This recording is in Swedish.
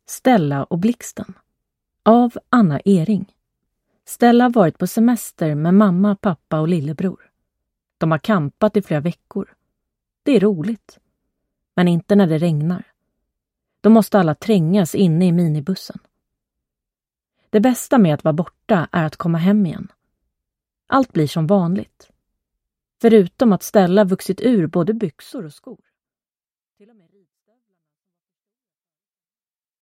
Stella och blixten av Anna Ering. Stella har varit på semester med mamma, pappa och lillebror. De har campat i flera veckor. Det är roligt. Men inte när det regnar. Då måste alla trängas inne i minibussen. Det bästa med att vara borta är att komma hem igen. Allt blir som vanligt. Förutom att Stella vuxit ur både byxor och skor.